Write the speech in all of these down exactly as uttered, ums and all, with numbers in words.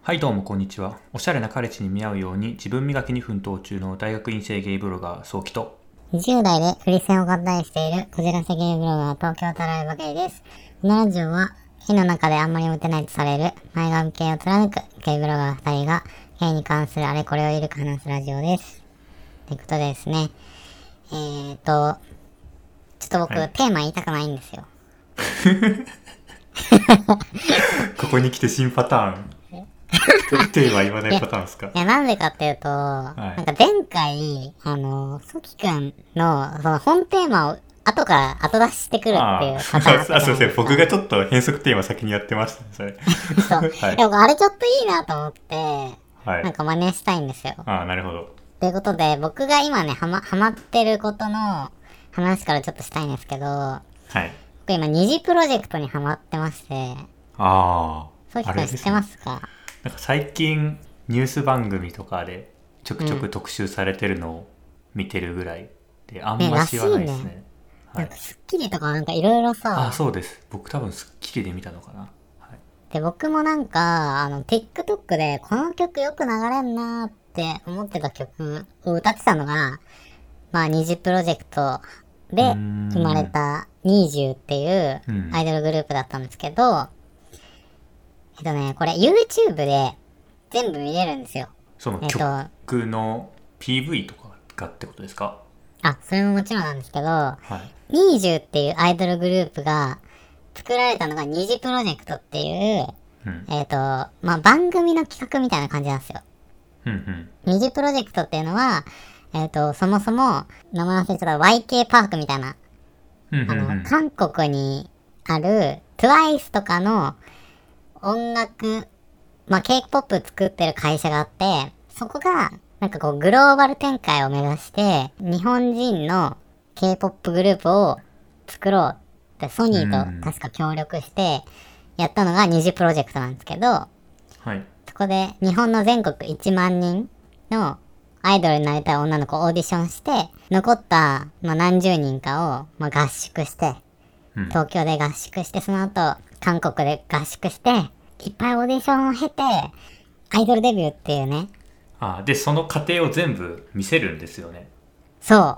はいどうもこんにちは。おしゃれな彼氏に見合うように自分磨きに奮闘中の大学院生ゲイブロガー、そうきと。 にじゅう代でフリセンを合体しているこじらせゲイブロガー、東京タライバゲイです。このラジオは、火の中であんまりモテないとされる前髪系を貫くゲイブロガーふたりが、ゲイに関するあれこれをゆるく話すラジオです。ということでですね、えーと、ちょっと僕、 はいテーマ言いたくないんですよ。 ここに来て新パターン。テーマ言わないパターンですか？ いや、なんでかっていうと、 いなんか前回、あの、ソキくんの、その本テーマを後から後出ししてくるっていうあパターンあったじゃあ、 ないですか。 そうですね。僕がちょっと変則テーマ先にやってましたね、それ。 そう。 はいでもあれちょっといいなと思って、 はいなんか真似したいんですよ。 ああ、なるほど。 ということで、僕が今ね、はま、ハマってることの話からちょっとしたいんですけど、 はい。 僕今二次プロジェクトにハマってまして、 ああ。 そうきくん知ってますか？ なんか最近ニュース番組とかでちょくちょく特集されてるのを見てるぐらいで、あんま知らないですね。 ねはいなんか。スッキリとかなんかいろいろさ、 あ、そうです。僕多分スッキリで見たのかな。はい。 で、僕もなんか、あの、TikTok でこの曲よく流れんなーって思ってた曲を歌ってたのが、まあ、二次プロジェクトで生まれたニージューっていううんアイドルグループだったんですけど、えっとね、これ YouTube で全部見れるんですよ。 そのえっと、 曲の ピーブイ とかがってことですか？ あ、それももちろんなんですけど、 はい。 ニージューっていうアイドルグループが作られたのが二次プロジェクトっていう、 うん。 えっと、まあ、番組の企画みたいな感じなんですよ。 うんうん。 二次プロジェクトっていうのは、えっと、そもそも、名前忘れちゃった ワイケー パークみたいな、 うんうんあうんの、韓国にある トゥワイス とかの音楽、まあ、K-ポップ 作ってる会社があって、そこが、なんかこう、グローバル展開を目指して、日本人の K-ポップ グループを作ろうってソニーと確か協力して、やったのが二次プロジェクトなんですけど、 はい。 そこで日本の全国いちまん人のアイドルになりたい女の子をオーディションして、残った、まあ、何十人かを、まあ、合宿して、 うん東京で合宿して、その後、韓国で合宿して、いっぱいオーディションを経て、アイドルデビューっていうね。 あ、で、その過程を全部見せるんですよね。 そう。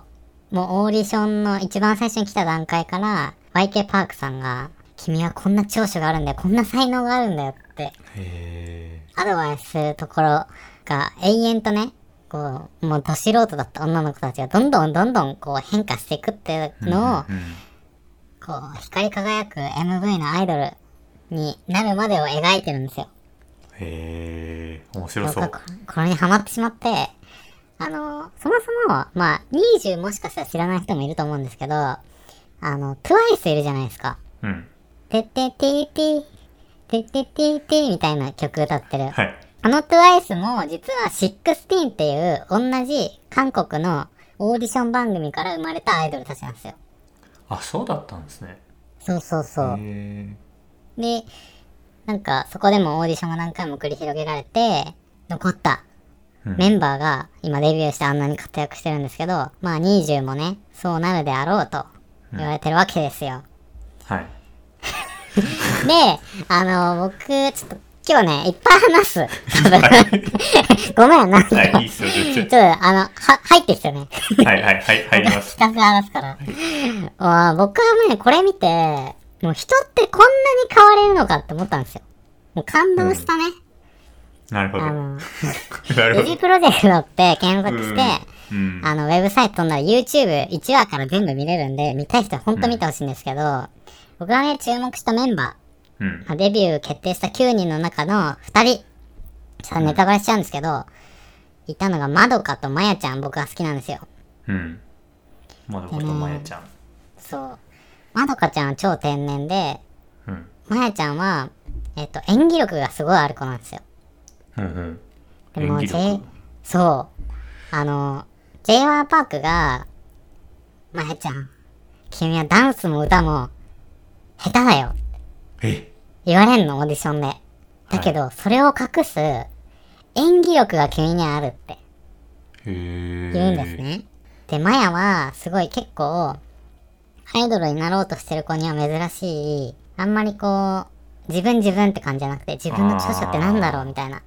もうオーディションの一番最初に来た段階から、ワイケー パークさんが、君はこんな長所があるんだよ、こんな才能があるんだよって、 へアドバイスするところが永遠とね、こう、もうど素人だった女の子たちがどんどんどんどんこう変化していくっていうー。 のを、 うんうんこう、光り輝く エムブイ のアイドルになるまでを描いてるんですよ。 へー。面白そう僕は。ここれにハマってしまって、あの、そもそも、まあ、ニージューもしかしたら知らない人もいると思うんですけど、あの、トゥワイスいるじゃないですか。 うん。 てっててーてー、てっててーてーみたいな曲歌ってる。 はい。 あのトゥワイスも実はシックスティーンっていう同じ韓国のオーディション番組から生まれたアイドルたちなんですよ。 あ、そうだったんですね。 そうそうそう。 へで、なんかそこでもオーディションが何回も繰り広げられて、残ったー。うんメンバーが今デビューしてあんなに活躍してるんですけど、まあニージューもね、そうなるであろうと言われてるわけですよ。 はい。 で、あの、僕、ちょっと今日ね、いっぱい話す。ごめん、なんか、 はい、いいっすよ、全ちょっ然。 と、あの、は、入ってきてね。 はいはいはい、入りますひ。たすら話すから。あ僕はね、これ見て、もう人ってこんなに変われるのかって思ったんですよ。もう感動したね。 なるほど。 あなの、 るほど二次。プロジェクトって検索して、 うん。 あの、ウェブサイト飛んだら ユーチューブいちわから全部見れるんで、見たい人はほんと見てほしいんですけど、僕がね、注目したメンバうん。 ー、デビュー決定したきゅうにんの中のふたり、ちょっとネタバレしちゃうんですけど、いたのがまどかとまやちゃん、僕が好きなんですよ。 うん。まどことまやちゃん。 そう。まどかちゃんは超天然で、 うん。 まやちゃんは、えっと、演技力がすごいある子なんですよ。 うんうん。 でも、 演技 J 力。、 そう。あの、ジェイワン パークが、まやちゃん、君はダンスも歌も、下手だよ。 え言われんの、オーディションで。だけど、それを隠す、演技力が君にはあるってへー。 言うんですね。で、まやは、すごい結構、アイドルになろうとしてる子には珍しい、あんまりこう、自分自分って感じじゃなくて、自分の長所ってなんだろうみたいな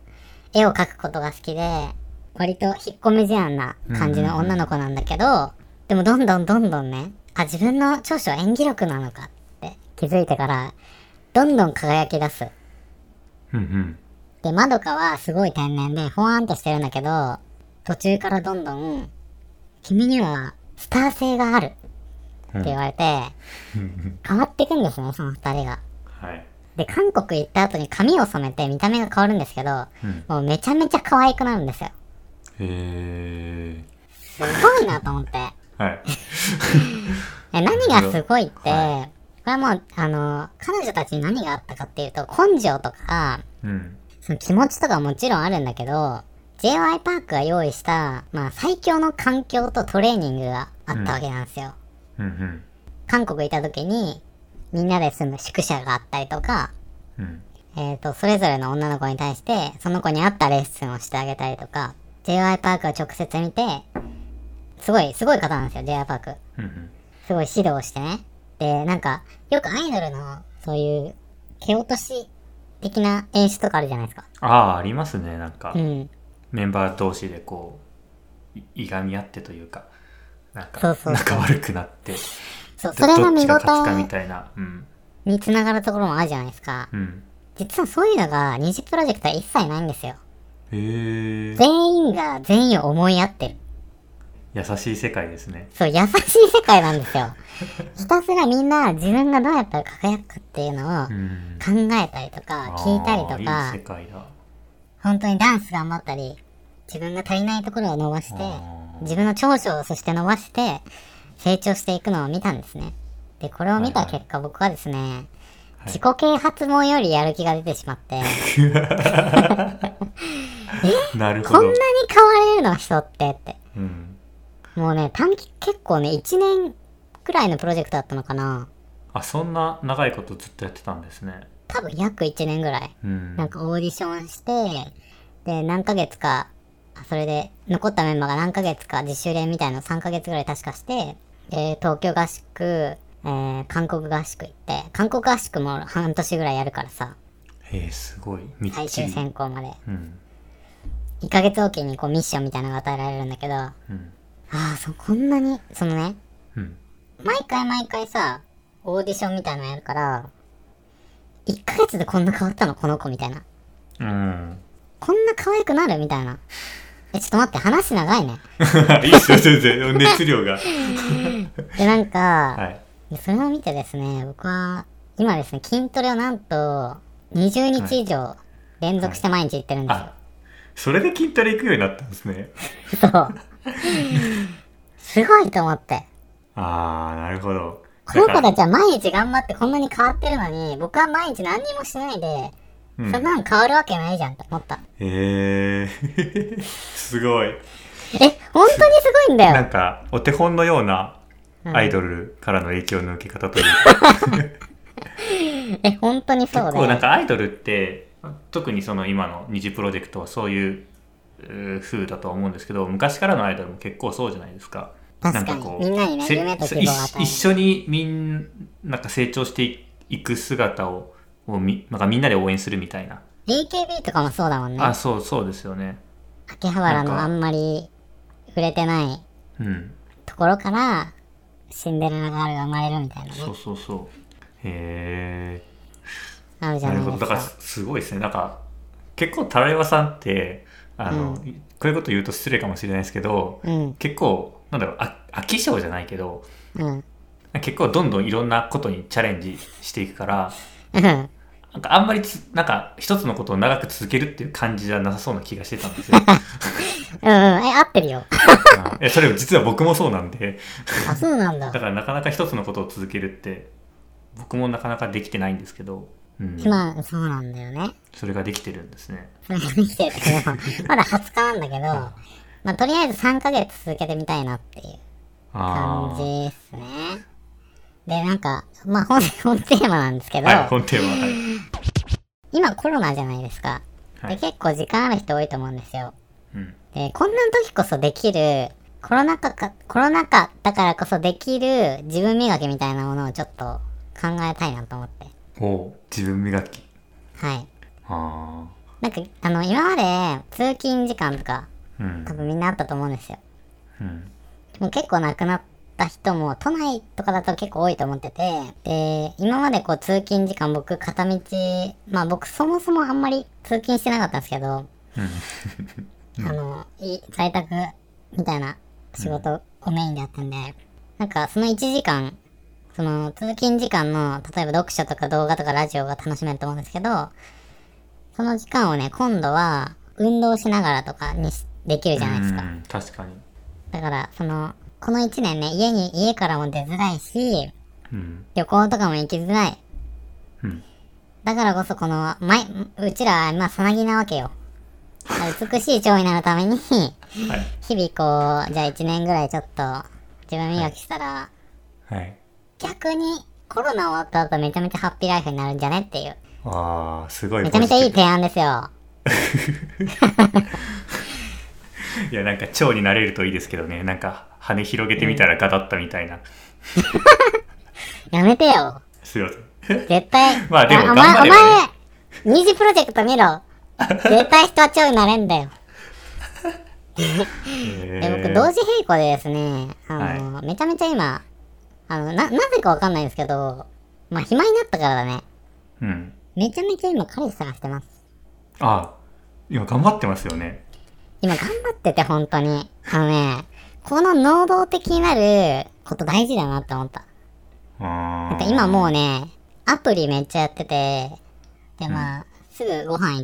絵を描くことが好きで、割と引っ込み思案な感じの女の子なんだけど、でもどんどんどんどんね、あ、自分の長所は演技力なのかって気づいてから、どんどん輝き出す。 うんうん。 で、まどかはすごい天然で、ほわーんとしてるんだけど、途中からどんどん、君にはスター性があるって言われて、変わっていくんですね、その二人が。 はい。 で、韓国行った後に髪を染めて見た目が変わるんですけど、 うん、 もうめちゃめちゃ可愛くなるんですよ。 へすごいなと思って。 ー。はい。 え、何がすごいって、 はこれはもう、あの、彼女たちに何があったかっていうと、根性とか、 うん。 その気持ちとかももちろんあるんだけど、ジェイワイ パークが用意した、まあ最強の環境とトレーニングがあったわけなんですよ。 うんうん。 韓国行った時に、みんなで住む宿舎があったりとか、 うん。 えっと、それぞれの女の子に対して、その子に合ったレッスンをしてあげたりとか、ジェイワイ パークを直接見て、すごい、すごい方なんですよ、ジェイワイ パーク。 うんうん。 すごい指導してね。で、なんか、よくアイドルの、そういう、蹴落とし的な演出とかあるじゃないですか。 ああ、ありますね。なんか、 うん。 メンバー同士でこう、いいがみ合ってというか、なんか、 そうそうそう仲悪くなって、 そう、 どそれがどっちが見応勝つかみえたいな。うん。 につながるところもあるじゃないですか。 うん。 実はそういうのが、二次プロジェクトは一切ないんですよ。 へえ。 全員が全員を思い合ってる。 優しい世界ですね。 そう、優しい世界なんですよ。ひたすらみんな自分がどうやったら輝くかっていうのをうん。 考えたりとか、聞いたりとあーいいか世、界だ。 本当にダンス頑張ったり、自分が足りないところを伸ばしてあ、ー自分の長所をそして伸ばして、成長していくのを見たんですね。で、これを見た結果、僕はですね、自己啓発本よりやる気が出てしまって、 なるほど。 こんなに変われるの人ってって。 うん。 もうね、短期、結構ね、いちねんくらいのプロジェクトだったのかな。 あ、そんな長いことずっとやってたんですね。 多分約いちねんぐらい。 うん。 なんかオーディションして、で、何ヶ月か、あそれで、残ったメンバーが何ヶ月か自主練みたいなのさんかげつぐらい確かして、で、東京合宿、えー、韓国合宿行って、韓国合宿も半年ぐらいやるからさ、 へえ、すごい。みっ最終ちり。 選考まで。 うん。 いっかげつおきにこうミッションみたいなのが与えられるんだけど、あうん。 あ、そう、こんなに、そのね、 うん。 毎回毎回さ、オーディションみたいなのやるから、いっかげつでこんな変わったのこの子みたいな。 うん。 こんな可愛くなるみたいな。え、ちょっと待って、話長いね。 いいっすよ、全然。熱量が。 で、なんか、 はい。 それを見てですね、僕は、今ですね、筋トレをなんと、にじゅうにち以上連続して毎日行ってるんですよ。 あ、それで筋トレ行くようになったんですね。 そう。すごいと思って。 あー、なるほど。 この子だからたちは毎日頑張ってこんなに変わってるのに、僕は毎日何にもしないで、 うんそんなの変わるわけないじゃんって思った。 へー。すごい。 え、本当にすごいんだよ。 なんか、お手本のようなアイドルからの影響の受け方というか。 え、本当にそう結構なんで。 かアイドルって、特にその今の二次プロジェクトはそういううー風だとは思うんですけど、昔からのアイドルも結構そうじゃないですか。 確かになんかこうみんなにねせ夢と希望を与える一一緒にみんなんか成長していく姿ををみなんかみんなで応援するみたいな、 エーケービー とかもそうだもんね。 あ、そうそうですよね。 秋葉原なんかのあんまり触れてないうん、 ところからシンデレラガールが生まれるみたいなね。 そうそうそう。へあるじえ、なるほど。 ゃないですか。 だからすごいですね。なんか結構タラレバさんってあの、 うんこういうこと言うと失礼かもしれないですけど、 うん。 結構なんだろう、あ飽き性じゃないけど、 うん。 結構どんどんいろんなことにチャレンジしていくから、 うん。 なんかあんまりつなんか一つのことを長く続けるっていう感じじゃなさそうな気がしてたんですよ。 うん。え、合ってるよ。 えそれ実は僕もそうなんで、 あ、そうなんだだ。からなかなか一つのことを続けるって僕もなかなかできてないんですけど、うん、 まあ、そうなんだよね。 それができてるんですね。 それができてるけど、まだはつかなんだけど、まあ、とりあえずさんかげつ続けてみたいなっていう感あじですね。で、なんか、まあ本、本テーマなんですけど、 あ、はい、本テーマは、はい、 今コロナじゃないですか。で、 はい、 結構時間ある人多いと思うんですよ。 うん、 で、こんな時こそできる、コロナ禍か、コロナ禍だからこそできる自分磨きみたいなものをちょっと考えたいなと思って。 おう自分磨き。 はい。 あなんか、あの、今まで通勤時間とか、 うん多分みんなあったと思うんですよ。 うんもう結構亡くなった人も、都内とかだと結構多いと思ってて、で、今までこう通勤時間僕片道、まあ僕そもそもあんまり通勤してなかったんですけど、あの、い在宅みたいな仕事をメインでやったんで、なんかそのいちじかん、その通勤時間の、例えば読書とか動画とかラジオが楽しめると思うんですけど、その時間をね、今度は運動しながらとかにしできるじゃないですか。 うん確かに。 だから、その、このいちねんね、家に、家からも出づらいし、 うん旅行とかも行きづらい。 うんだからこそこの、ま、うちらは今さなぎなわけよ。美しい腸になるために、 はい日々こう、じゃあいちねんぐらいちょっと自分磨きしたら、 はい。 逆にコロナ終わった後めちゃめちゃハッピーライフになるんじゃねっていう。 ああすごいめちゃめちゃいいポジティ提案ですよ。 ブ。いやなんか蝶になれるといいですけどね。なんか羽広げてみたらガタったみたいな。 やめてよ。 すいません。 絶対。 まあでもいやお前、 頑張ればねお前、二次プロジェクト見ろ。絶対人は蝶になれんだよ。 えで僕、同時並行でですね、あの、めちゃめちゃ今、あの、な、なぜかわかんないんですけど、まあ、暇になったからだね。 うん。 めちゃめちゃ今、彼氏探してます。 ああ今頑張ってますよね。 今、頑張ってて、本当に。あのね、この能動的になること大事だなって思った。 あなんあか今もうね、アプリめっちゃやってて、で、まあ、すぐご飯行って、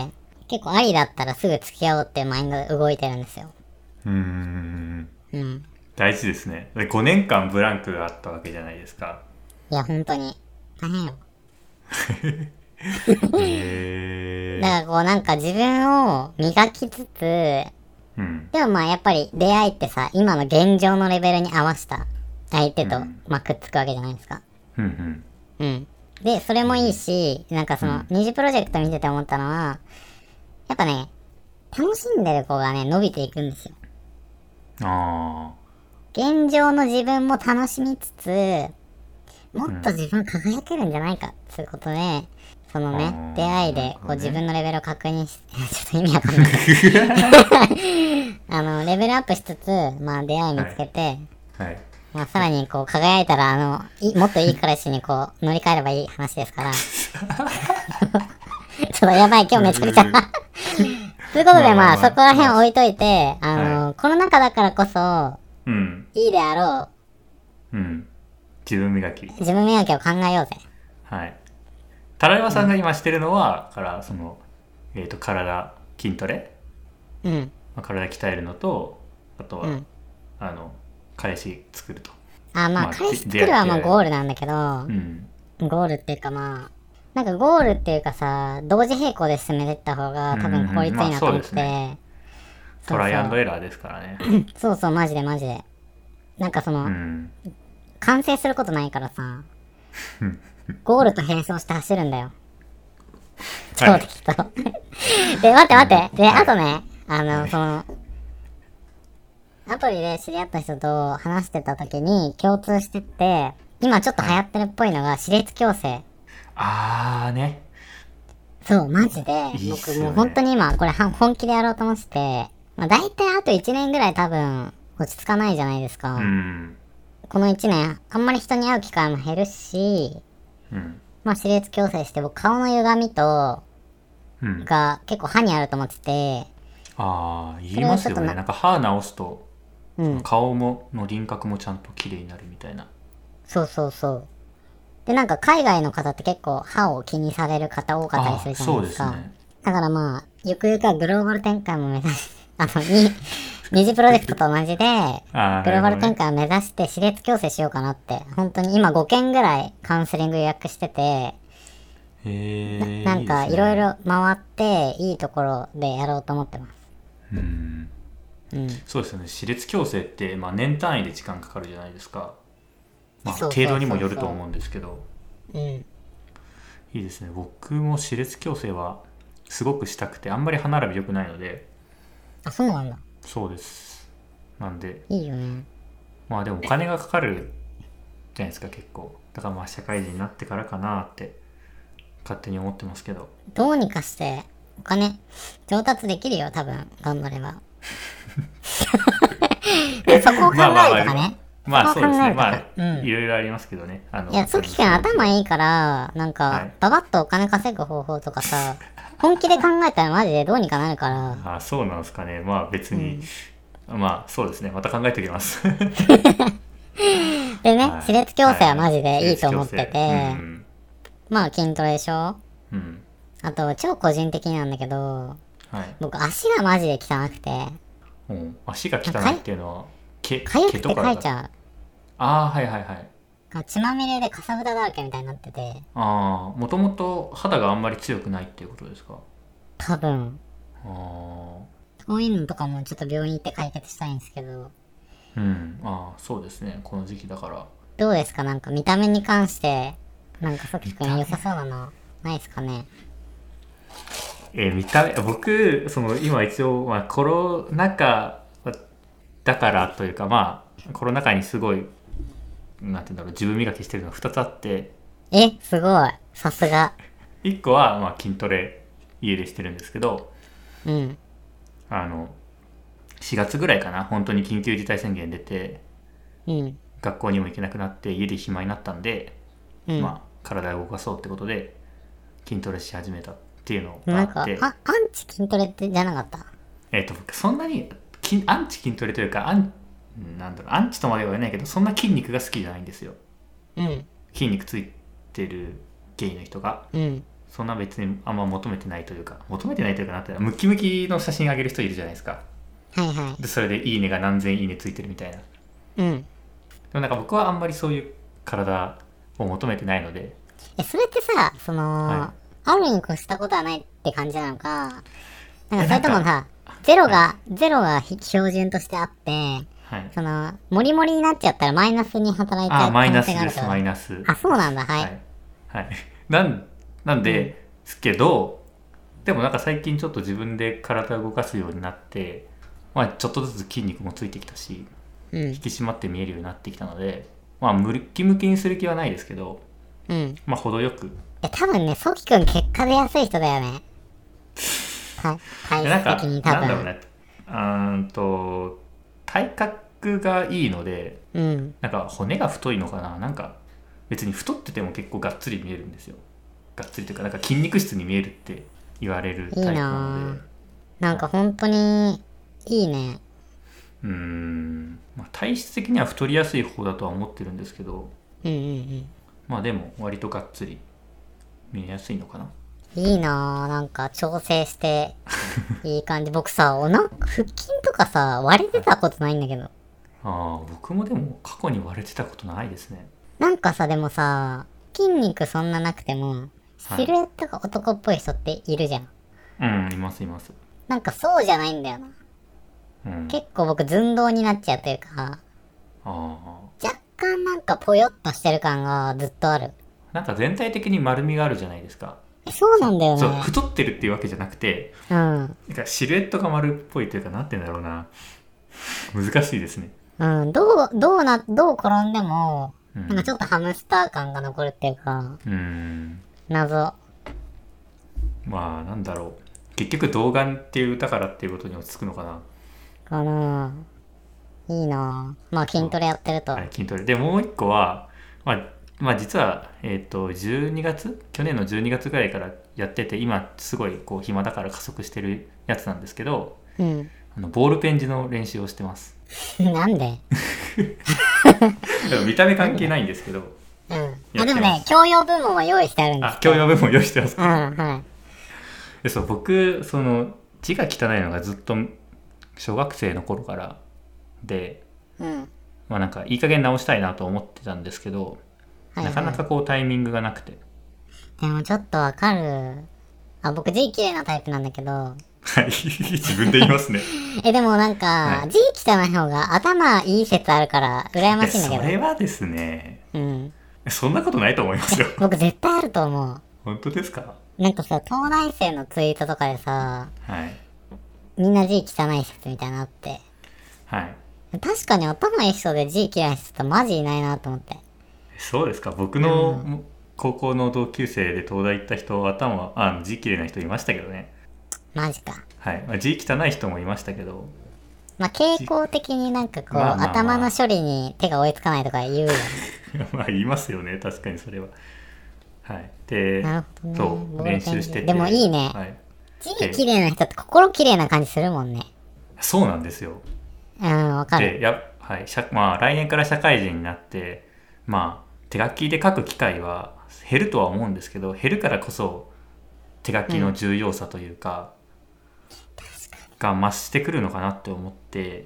結構ありだったらすぐ付き合おうっていうマインドで動いてるんですよ。 うーんうん。 大事ですね。でごねんかんブランクがあったわけじゃないですか。 いや、本当に。大変よ。 へえだからこうなんか自分を磨きつつ、 うんでもまあやっぱり出会いってさ、今の現状のレベルに合わせた相手と、 うんまあくっつくわけじゃないですか。 うんうんうん。で、それもいいし、なんかその、二次プロジェクト見てて思ったのは、やっぱね、楽しんでる子がね、伸びていくんですよ。 あ現状の自分も楽しみつつ、もっと自分輝けるんじゃないかっていうことで、そのね、 あー出会いでこうなるほどね自分のレベルを確認し、ちょっと意味わかんない。あの、レベルアップしつつ、まあ出会い見つけて、 あはいまあさらにこう輝いたら、あの、いもっといい彼氏にこう乗り換えればいい話ですから。ちょっとやばい、今日めちゃくちゃ。ということでまあ、 まあまあまあそこら辺置いといて、あの、コロナ禍だからこそ、 うんいいであろうん自分磨きう、自分磨きを考えようぜ。 はいタラヤマさんが今してるのは、からそのえっ、と体筋トレ、 うん。 まあ、体鍛えるのとあとは、 うんあの彼氏作ると。 あ、まあ、 まあ彼氏で作るはもう出会いゴールなんだけど、 うんゴールっていうかまあ、なんかゴールっていうかさ、同時並行で進めていった方が多分効率いいなと思ってて、 うんうんまあそうですトライアンドエラーですからね。 そうそう、マジでマジで。なんかその、 うん完成することないからさ、ゴールと並走して走るんだよ。超はい適当。で、待って待って。で、あとね、あの、その、アプリで知り合った人と話してた時に共通してて、今ちょっと流行ってるっぽいのが歯列矯正。 あーねそう、マジで、僕いいっすよねもう本当に今これは本気でやろうと思ってて、まあ大体あといちねんぐらい多分落ち着かないじゃないですか。 うんこのいちねん、あんまり人に会う機会も減るし、 うんまあ歯列矯正して僕顔の歪みと、 うんが結構歯にあると思ってて、 ああ言いますよそれはちょっとなね。なんか歯直すとうん、 顔もの輪郭もちゃんと綺麗になるみたいな。 そうそうそう。で、なんか海外の方って結構歯を気にされる方多かったりするじゃないですか。 あそうですねだからまあ、ゆくゆくはグローバル展開も目指し、あの、に、二次プロジェクトと同じで、 あーグローバルなるほどね展開を目指して歯列矯正しようかなって、本当に今ごけんぐらいカウンセリング予約してて、 へえなんかいろいろ回っていいところでやろうと思ってます。 うんうん。 そうですよね。歯列矯正って、まあ、年単位で時間かかるじゃないですか。まあ、 そうそうそうそう程度にもよると思うんですけどうん。 いいですね。僕も歯列矯正はすごくしたくてあんまり歯並び良くないので。 あ、そうなんだ。 そうですなんでいいよね。 まあでもお金がかかるじゃないですか結構。だからまあ社会人になってからかなって勝手に思ってますけど。 どうにかして、 お金上達できるよ、多分頑張れば。でそこを考えるとかね。 まあそうですね。まあ、 うん、 いろいろありますけどね。あのいや、ソキ君頭いいから、なんか、はい、ババッとお金稼ぐ方法とかさ、本気で考えたらマジでどうにかなるから。 あ、そうなんですかね。まあ別に、うん、まあそうですね。また考えておきます。 でね、はい、歯列矯正はマジでいいと思ってて、はいうん、まあ筋トレでしょ、うん、あと超個人的なんだけど、はい、僕足がマジで汚くて、 うん、足が汚いっていうのは毛かゆくてかいちゃう。 ああはいはいはい。 血まみれでかさぶただらけみたいになってて。 ああ、もともと肌があんまり強くないっていうことですか？ 多分。ああ。そういうのとかもちょっと病院行って解決したいんですけど。 うん、ああそうですね、この時期だから。 どうですか、なんか見た目に関してなんかソキ君良さそうなのないですかね？ えー、見た目僕その今一応、まあ、コロナ禍だからというかまあコロナ禍にすごいなんていうんだろう自分磨きしてるのがふたつあって。 えすごいさすが。 いっこは、まあ、筋トレ家でしてるんですけど、 うん、 あのしがつぐらいかな、本当に緊急事態宣言出て、うん、学校にも行けなくなって家で暇になったんで、うん、まあ体を動かそうってことで筋トレし始めたっていうのがあって。 なんかあアンチ筋トレってじゃなかった？ えっと僕そんなにアンチ筋トレというかアンなんだろうアンチとまでは言わないけど、そんな筋肉が好きじゃないんですよ、うん、筋肉ついてるゲイの人が、うん、そんな別にあんま求めてないというか求めてないというかなってムキムキの写真あげる人いるじゃないですか。 はいはい。 でそれでいいねが何千いいねついてるみたいな。うん。でもなんか僕はあんまりそういう体を求めてないので。 えそれってさその、はい、あるに越したことはないって感じなのか、なんかそれともさゼロが、はい、ゼロが標準としてあって、はい、そのモリモリになっちゃったらマイナスに働いちゃう可能性があるから。あマイナスですマイナス。あそうなんだはい。はい。 はい、なんなんで、うん、すけどでもなんか最近ちょっと自分で体を動かすようになって。まあ、ちょっとずつ筋肉もついてきたし、うん、引き締まって見えるようになってきたので、まあムキムキにする気はないですけど、うん、まあ程よく。いや多分ねソキ君結果出やすい人だよね。体質的に多分。なんだろうね、 うんと体格がいいので、うん、なんか骨が太いのかな、なんか別に太ってても結構がっつり見えるんですよ。がっつりというかなんか筋肉質に見えるって言われるタイプなので。いいな、 なんか本当に。いいね。 うーん、まあ、体質的には太りやすい方だとは思ってるんですけど、うんうんうん、まあでも割とがっつり見えやすいのかな。 いいなぁ、なんか調整していい感じ。僕さお腹腹筋とかさ割れてたことないんだけど。ああ僕もでも過去に割れてたことないですね。 なんかさでもさ筋肉そんななくてもシルエットが男っぽい人っているじゃん、 はい、うんいますいます。 なんかそうじゃないんだよな。うん、結構僕寸胴になっちゃうというか、あ若干なんかぽよっとしてる感がずっとある。 なんか全体的に丸みがあるじゃないですか。 そうなんだよね。 そう太ってるっていうわけじゃなくて、うん、なんかシルエットが丸っぽいというかなんて言うんだろうな難しいですね。 うんどうどうなどう転んでも、うん、なんかちょっとハムスター感が残るっていうか、うん、謎。 まあなんだろう結局童顔っていう歌からっていうことに落ち着くのかな。 かな。いいな。まあ筋トレやってると。 はい、筋トレでもう一個は、まあ、まあ実はえっとじゅうにがつ去年のじゅうにがつぐらいからやってて今すごいこう暇だから加速してるやつなんですけど、うん、あのボールペン字の練習をしてます。 なんで？ 見た目関係ないんですけど。 うん。あでもね教養部門は用意してあるんです。 あ教養部門用意してます。 うんはい。 でそう僕その字が汚いのがずっと小学生の頃からで、うん、まあなんかいい加減直したいなと思ってたんですけど、はいはい、なかなかこうタイミングがなくて。 でもちょっとわかる。あ僕字綺麗なタイプなんだけど。 はい自分で言いますね。 えでもなんか、はい、字汚い方が頭いい説あるから羨ましいんだけど。 それはですね、うん、そんなことないと思いますよ。 僕絶対あると思う。 本当ですか？ なんかさ東大生のツイートとかでさ、はい、みんな字汚い説みたいなのあって、はい、確かに頭いい人で字嫌いな人ってマジいないなと思って。 そうですか？僕の、うん、高校の同級生で東大行った人頭あ字嫌いな人いましたけどね。 マジか。 はい。まあ、字汚い人もいましたけど。 まあ、傾向的になんかこう、まあまあまあ、頭の処理に手が追いつかないとか言うよね。 まあ、言いますよね。確かにそれは。はい。で、 なるほどね、 そう、練習してて。 でもいいね。はい、字綺麗な人って心綺麗な感じするもんね。 そうなんですよ。 うん、わかる。 で、や、はい。まあ、来年から社会人になって、まあ、手書きで書く機会は減るとは思うんですけど、減るからこそ手書きの重要さというか、うん、が増してくるのかなって思って、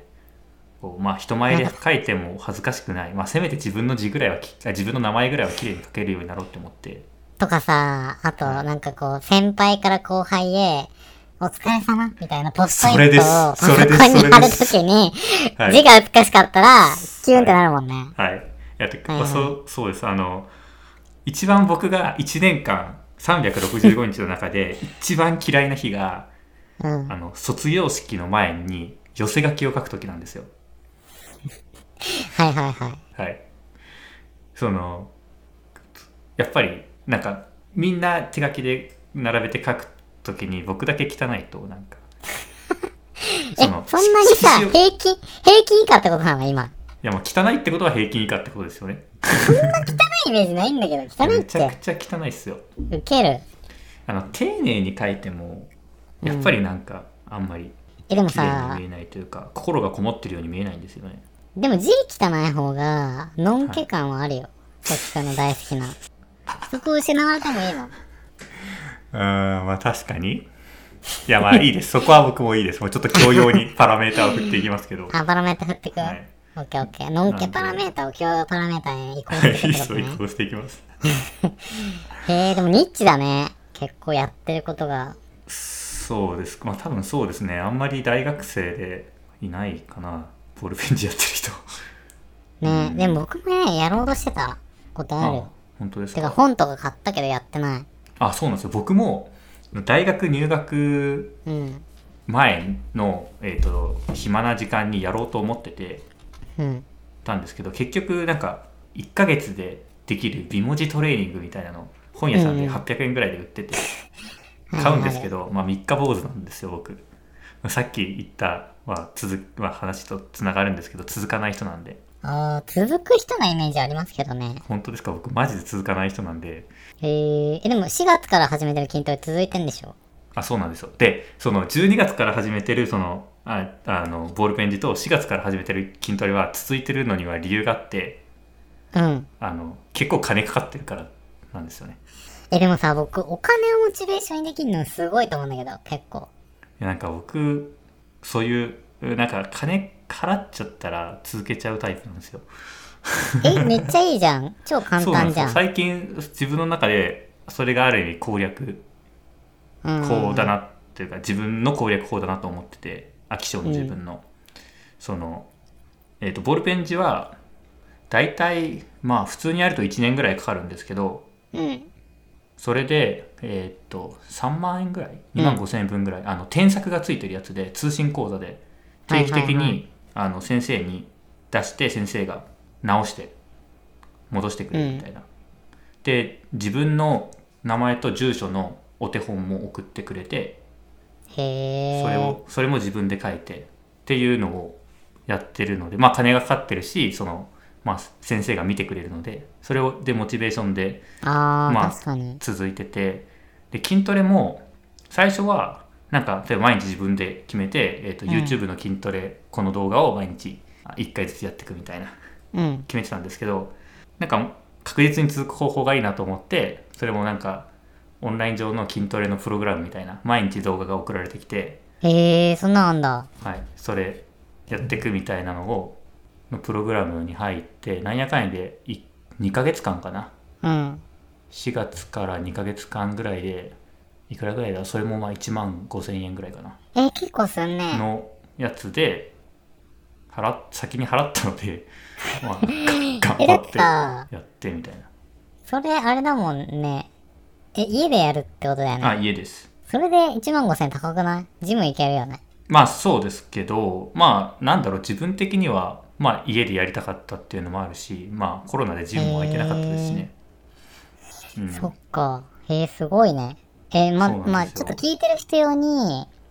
こうまあ人前で書いても恥ずかしくない、まあせめて自分の字ぐらいは自分の名前ぐらいは綺麗に書けるようになろうって思って。 とかさ、あとなんかこう先輩から後輩へお疲れ様みたいなポストイットをパソコンに貼るときに、はい、字が美しかったらキュンってなるもんね。 はい。はい、やって、はいはい、そうそうです。あの一番僕がいちねんかんさんびゃくろくじゅうごにちの中で一番嫌いな日が、うん、あの卒業式の前に寄せ書きを書くときなんですよ。 はいはいはい。 はい。そのやっぱりなんかみんな手書きで並べて書くときに僕だけ汚いとなんかそのえそんなにさ平均平均以下ってことなの今。 いやもう汚いってことは平均以下ってことですよね。 そんな汚いイメージないんだけど、汚いって。めちゃくちゃ汚いっすよ。 ウケる。 あの丁寧に書いてもやっぱりなんかあんまり綺麗に見えないというか、うん、心がこもってるように見えないんですよね。 でも字汚い方がのんけ感はあるよ。はい、さっきからの大好きな。そこを失われてもいいの。 うーん、まあ確かに。いやまあいいです。そこは僕もいいです。もうちょっと教養にパラメータを振っていきますけど。 あ、パラメータ振っていく。はい、オッケーオッケー。のんけパラメータを教養パラメータに移行していくってことね。 移行していきます。 へえ、でもニッチだね。結構やってることが。 そうです。まあ多分そうですね。あんまり大学生でいないかな。ボールペン字やってる人。 ねえ、うん、でも僕もね、やろうとしてたことある。あ、 本当ですか。 てか本とか買ったけどやってない。 あ、そうなんですよ。僕も大学入学前の、うん、えっと、暇な時間にやろうと思ってて、うん、たんですけど、結局なんかいっかげつでできる美文字トレーニングみたいなの本屋さんではっぴゃくえんぐらいで売ってて、うん、買うんですけど、まあみっか坊主なんですよ僕。さっき言った、まあ続まあ、話とつながるんですけど続かない人なんで。 ああ、続く人のイメージありますけどね。 本当ですか。僕マジで続かない人なんで。 へえ、でもしがつから始めてる筋トレ続いてんでしょ。 あ、そうなんですよ。で、そのじゅうにがつから始めてるそのああのボールペン字としがつから始めてる筋トレは続いてるのには理由があって、うん、あの結構金かかってるからなんですよね。 え、でもさ、僕お金をモチベーションにできるのすごいと思うんだけど、結構。 いやなんか僕そういうなんか金払っちゃったら続けちゃうタイプなんですよ。 え、めっちゃいいじゃん。超簡単じゃん。 そうなんですよ。最近自分の中でそれがある意味攻略法だなっていうか、自分の攻略法だなと思ってて、飽き性の自分の、うん、そのえっとボールペン字はだいたいまあ普通にやるといちねんぐらいかかるんですけど、うん、それでえっとさんまんえんぐらい、にまんごせんえんぶんぐらい、うん、あの添削がついてるやつで通信講座で定期的に、はいはいはい、あの先生に出して先生が直して戻してくれるみたいな、うん、で自分の名前と住所のお手本も送ってくれて、 へそれをそれも自分で書いてっていうのをやってるので、まあ金がかかってるし、そのまあ先生が見てくれるので、それをでモチベーションであ、 まあ続いてて、で筋トレも最初はなんか例えば毎日自分で決めて、えーと、YouTube の筋トレ、うん、この動画を毎日いっかいずつやっていくみたいな、うん、決めてたんですけど、なんか確実に続く方法がいいなと思って、それもなんかオンライン上の筋トレのプログラムみたいな毎日動画が送られてきて、 へえ、そんなんだ。 はい、それやっていくみたいなのをのプログラムに入って、なんやかんやでにかげつかんかな、うん、しがつからにかげつかんぐらいでいくらぐらいだ、それもまあいちまんごせんえんぐらいかな、 えー、結構すんねのやつで払先に払ったのでまあ頑張ってやってみたいな。 それあれだもんね。え、家でやるってことだよね。 あ、家です。 それでいちまんごせん高くない？ジム行けるよね。 まあそうですけど、まあなんだろう、自分的にはまあ家でやりたかったっていうのもあるし、まあコロナでジムも空いてなかったですしね、 うん、そっか。へえ、すごいね。えー、ままあちょっと聞いてる人用に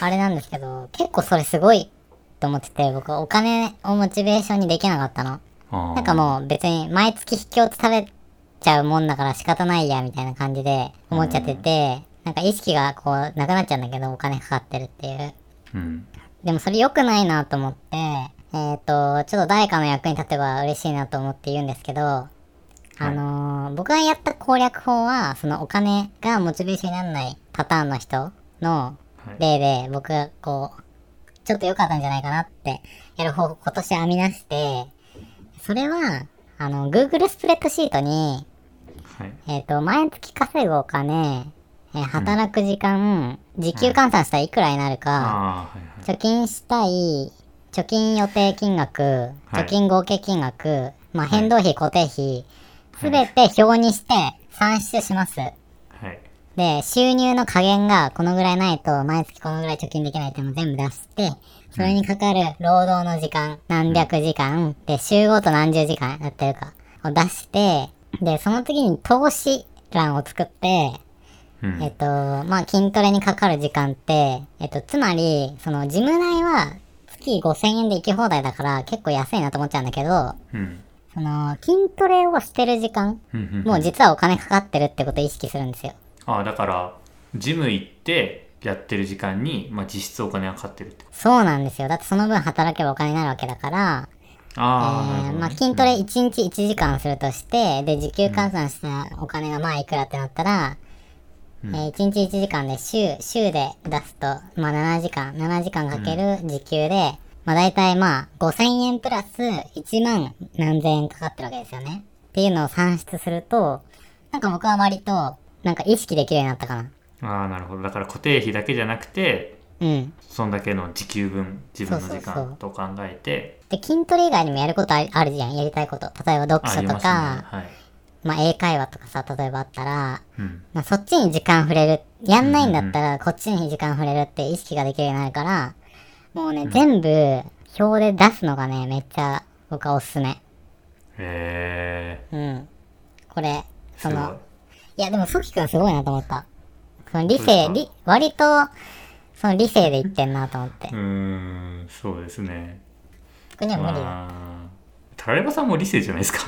あれなんですけど、結構それすごいと思ってて、僕はお金をモチベーションにできなかったの。なんかもう別に毎月引き落とされちゃうもんだから仕方ないやみたいな感じで思っちゃってて、なんか意識がこうなくなっちゃうんだけど、お金かかってるっていう。 うん。 でもそれ良くないなと思って、えっと、ちょっと誰かの役に立てば嬉しいなと思って言うんですけど、あのー、僕がやった攻略法は、そのお金がモチベーションにならないパターンの人の例で、僕がこう、ちょっと良かったんじゃないかなってやる方法今年編み出して、それは、あの、Google スプレッドシートに、 はい、 えっと、毎月稼ぐお金、えー、働く時間、うん、時給換算したらいくらになるか、はいはい、貯金したい、貯金予定金額、貯金合計金額、はい、まあ、変動費、固定費、すべて表にして算出します。はい。で、収入の加減がこのぐらいないと、毎月このぐらい貯金できないっていうのを全部出して、それにかかる労働の時間、何百時間、で、週ごと何十時間やってるかを出して、で、その次に投資欄を作って、うん、えっと、まあ、筋トレにかかる時間って、えっと、つまり、その、ジム代は月ごせんえんで行き放題だから結構安いなと思っちゃうんだけど、うん、その、筋トレをしてる時間、もう実はお金かかってるってことを意識するんですよ。 ああ、だから、ジム行ってやってる時間に、まあ、実質お金がかかってるって。 そうなんですよ。だってその分働けばお金になるわけだから、あえー、まあ、筋トレいちにちいちじかんするとして、で、時給換算したお金がまあいくらってなったら、うん、えー、いちにちいちじかんで週、週で出すと、まあななじかん、ななじかんかける時給で、うん、まあ大体まあごせんえんプラスいちまん何千円かかってるわけですよね。っていうのを算出すると、なんか僕は割と、なんか意識できるようになったかな。 ああ、なるほど。だから固定費だけじゃなくて、うん。そんだけの時給分、自分の時間と考えて。 そうそうそう。で、筋トレ以外にもやることある、あるじゃん。やりたいこと。例えば読書とか、ね、はい、まあ英会話とかさ、例えばあったら、うん、まあそっちに時間触れる。やんないんだったら、こっちに時間触れるって意識ができるようになるから、もうね、うん、全部表で出すのがね、めっちゃ僕はおすすめ。 へー。うん。これ、その、いやでもソキ君すごいなと思った。その理性、理、割と、その理性で言ってんなと思って。 うーん、そうですね。 僕には無理だ。 まあ、タラレバさんも理性じゃないですか。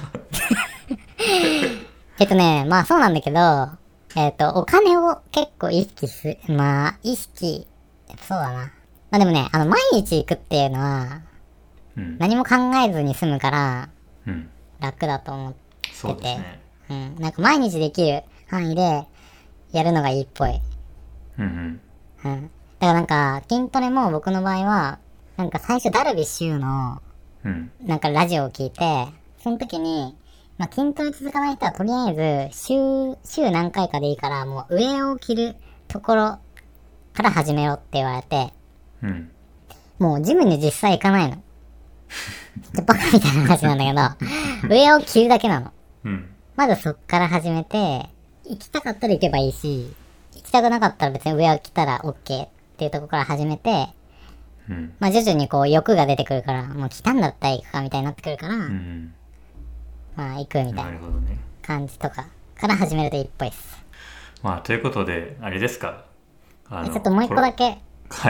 えっとね、まあそうなんだけど、えっと、お金を結構意識する。まあ、意識、そうだな。まあでもね、あの、毎日行くっていうのは、うん、何も考えずに済むから、うん、楽だと思ってて。そうですね。うん。なんか毎日できる範囲で、やるのがいいっぽい。うんうん。うん。だからなんか、筋トレも僕の場合は、なんか最初ダルビッシュの、うん。なんかラジオを聞いて、その時に、まあ、筋トレ続かない人はとりあえず、週、週何回かでいいから、もう上を着るところから始めろって言われて、うん。もうジムに実際行かないの。バカみたいな話なんだけど、上を着るだけなの。うん。まずそっから始めて、行きたかったら行けばいいし、行きたくなかったら別に上を着たら OK っていうところから始めて、うん、まあ徐々にこう欲が出てくるから、もう来たんだったら行くかみたいになってくるから、うん、まあ行くみたいな感じとかから始めるといいっぽいです。 まあということで、あれですか。 あのちょっともう一個だけ。 はい。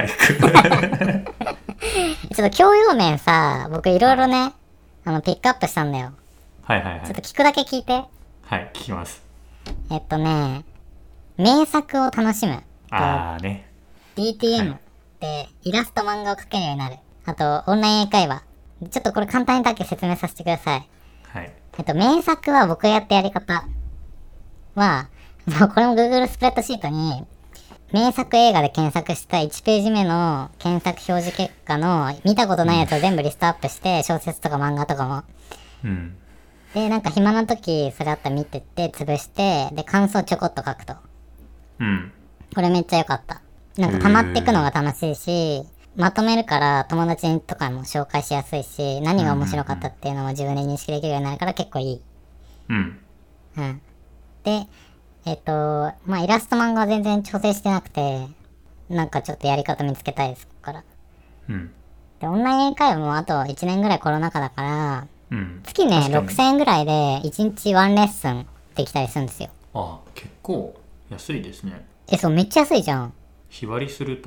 ちょっと教養面さ、僕いろいろね、あのピックアップしたんだよ。 はいはいはい。 ちょっと聞くだけ聞いて。 はい、聞きます。 えっとね、名作を楽しむ。 あーね。 ディーティーエム でイラスト漫画を描けるようになる。あと、オンライン英会話。ちょっとこれ簡単にだけ説明させてください。はい。えっと、名作は僕がやったやり方は、もうこれも Google スプレッドシートに、名作映画で検索したいちページ目の検索表示結果の見たことないやつを全部リストアップして、小説とか漫画とかも。うん。で、なんか暇な時、それあったら見てって、潰して、で、感想ちょこっと書くと。うん。これめっちゃ良かった。なんか溜まっていくのが楽しいし、まとめるから友達とかも紹介しやすいし、何が面白かったっていうのも自分で認識できるようになるから結構いい。うん。うん。で、えっと、まあ、イラスト漫画は全然調整してなくて、なんかちょっとやり方見つけたいです、ここから。うん。で、オンライン英会話もあといちねんぐらいコロナ禍だから、うん、月ね、ろくせんえんぐらいでいちにちワンレッスンできたりするんですよ。 ああ、結構安いですね。 え、そう、めっちゃ安いじゃん。 日割りするとい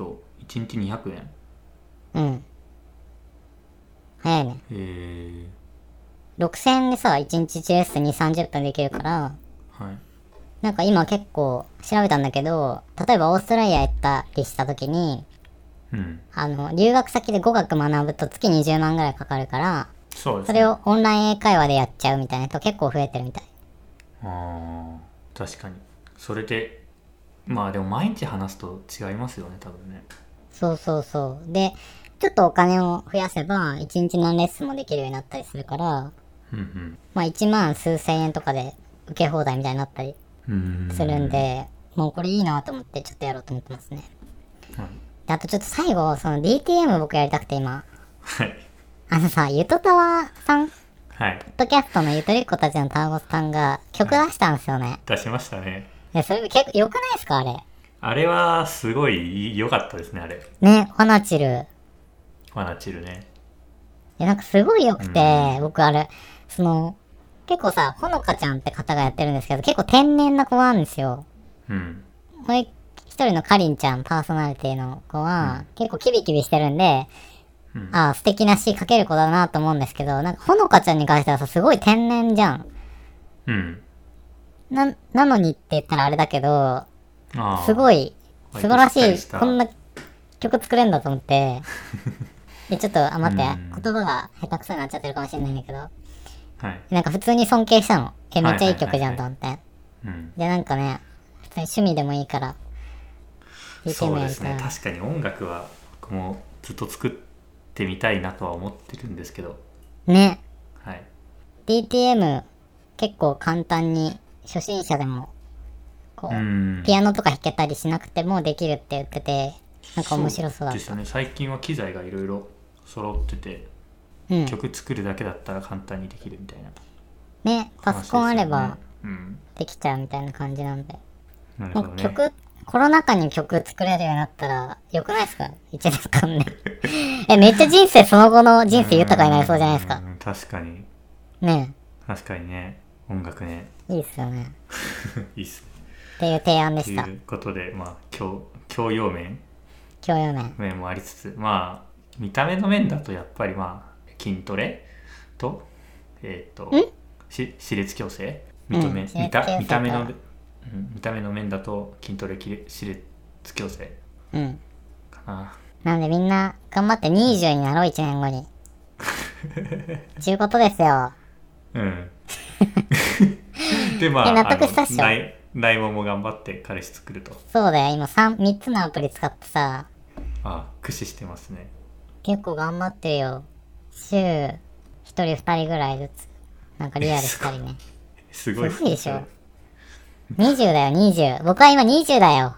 ちにちにひゃくえん。 うん。早いね。 へえ。 ろくせんえんでさ、いちにちいちレッスンに、さんじゅっぷんできるから、 はい。 なんか今結構調べたんだけど、例えばオーストラリア行ったりした時に、 うん。 あの、留学先で語学学ぶと月にじゅうまんぐらいかかるから、 そうですね。 それをオンライン英会話でやっちゃうみたいな人結構増えてるみたい。 ああ、確かに。それで、まあでも毎日話すと違いますよね、多分ね。 そうそうそう。で、ちょっとお金を増やせば、いちにち何レッスンもできるようになったりするから、 うんまあいちまん数千円とかで受け放題みたいになったりうん。うーん。 するんで、もうこれいいなと思ってちょっとやろうと思ってますね。 はい。 で、あとちょっと最後、その ディーティーエム 僕やりたくて今。 はい。 あのさ、ゆとたわさん、ポッはい。 ドキャストのゆとりっ子たちのたわごさんが曲出したんですよね。 出しましたね。 で、それ結構良くないですかあれ。 あれはすごい良かったですね、あれ。 ね、ファナチル。 ワナチルね。 いや、なんかすごい良くて、僕あれ、その、結構さ、ほのかちゃんって方がやってるんですけど、結構天然な子なんですよ。 うん。 もう一人のかりんちゃん、パーソナリティの子は、結構キビキビしてるんで、 うんああ、素敵な詩書ける子だなと思うんですけど、なんかほのかちゃんに関してはさ、すごい天然じゃん。 うん。 な、なのにって言ったらあれだけど、 ああ。 すごい、素晴らしい、 割としっかりしたこんな曲作れんだと思って、で、ちょっと、あ、待って、 うん言葉が下手くそになっちゃってるかもしれないんだけど、 はい。 なんか普通に尊敬したの。え、めっちゃいい曲じゃんはいはいと思って。 うん。 で、なんかね、普通に趣味でもいいから、ディーティーエそムうですね。 やりたい。 確かに音楽は僕もずっと作ってみたいなとは思ってるんですけど。 ね。 はい。 ディーティーエム 結構簡単に初心者でもこう、 うん。 ピアノとか弾けたりしなくてもできるって言ってて、なんか面白そうだった。 ですよね。最近は機材がいろいろ揃ってて、 うん。 曲作るだけだったら簡単にできるみたいな、 ね、パソコンあればうん。 できちゃうみたいな感じなんで。 なるほどね。 なんか曲、コロナ禍に曲作れるようになったら、よくないですか ?いちねんかんね。え、めっちゃ人生、その後の人生豊かになりそうじゃないですか。 うん。確かに。 ね確かにね。音楽ね。 え、いいっすよね。 いいっすね。 っていう提案でとした。 いうことで、まあ、教、教養面教養面。 面もありつつ、まあ、見た目の面だとやっぱりまあ、筋トレと、えっ、と、し歯列矯正認め、 うん見た歯列矯正見た目の、 かうん、見た目の面だと筋トレきれ歯列矯正うん。 かな。 なんでみんな、頑張ってにじゅうになろう、いちねんごに。ちゅうことですよ。 うん。で、まあ、 え納得したっしょあの内内門も頑張って彼氏作ると。 そうだよ、今さん、みっつのアプリ使ってさ、 あ、駆使してますね。 結構頑張ってるよ。週、ひとりふたりぐらいずつ。なんかリアルしたりね。 すごいっすごいでしょ。にじゅうだよ、にじゅう。僕は今にじゅうだよ。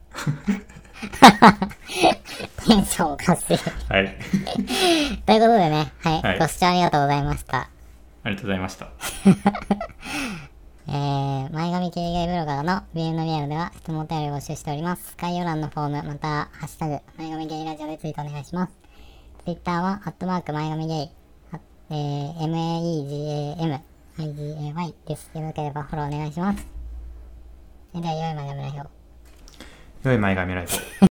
テンションおかしい。 はい。 ということでね、はい、 はいご視聴ありがとうございました。 ありがとうございました。 えー、前髪切りゲイブロガーの ビーエム のリアルでは質問お便りを募集しております。概要欄のフォーム、また、ハッシュタグ、前髪ゲイラジオでツイートお願いします。Twitter は、アットマーク前髪ゲイ、あえー、エムエーイージーエーエム、アイジーエーワイ です。よろしければフォローお願いします。それでは、良い前髪の日を。 良い前髪ライト。